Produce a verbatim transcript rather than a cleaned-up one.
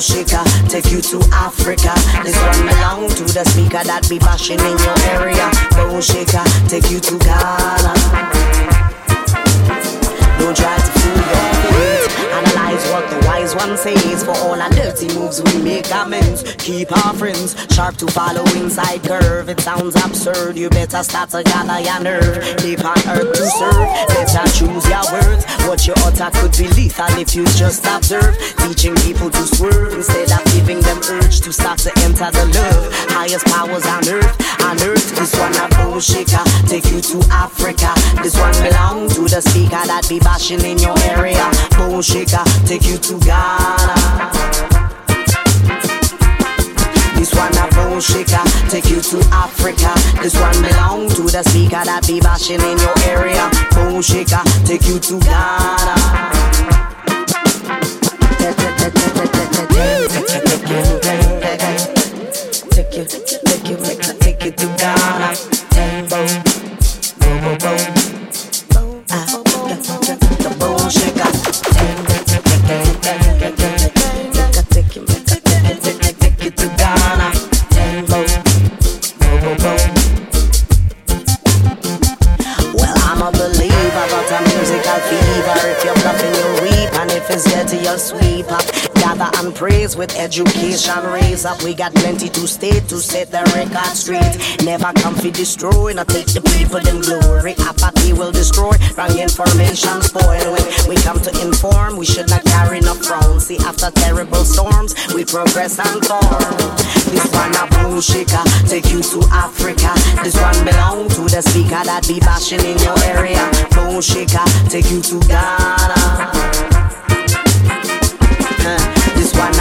shaker, take you to Africa. This one belong to the speaker that be bashing in your area. Bone shaker, take you to Ghana. Don't try to fool your face. Analyze what the wise one says. For all our dirty moves we make amends. Keep our friends sharp to follow inside curve. It sounds absurd, you better start to gather your nerve. Deep on earth to serve, better choose your words. What you utter could be lethal if you just observe. Teaching people to swerve instead of giving them urge to start to enter the love. Highest powers on earth, on earth. This one a bone shaker, take you to Africa. This one belong to the speaker that be bashing in your area. Bone shaker, take you to Ghana. This one a bone shaker, take you to Africa. This one belong to the speaker that be bashing in your area. Bone shaker, take you to Ghana. Take you, take you, take you to Ghana. Boom, boom, boom, boom. The bone shaker. Take you, take you to Ghana. Boom, boom, boom. Well, I'm a believer, but a musical fever. If you're bluffing, you'll weep, and if it's dirty, you'll sweep up. Gather and praise with education, raise up. We got plenty to state to set the record straight. Never come for destroy, not take the people them glory. Apathy will destroy, wrong information spoil. When we come to inform, we should not carry no frown. See, after terrible storms, we progress and form. This one a bone shaker, take you to Africa. This one belong to the speaker that be bashing in your area. Bone shaker, take you to Ghana. This one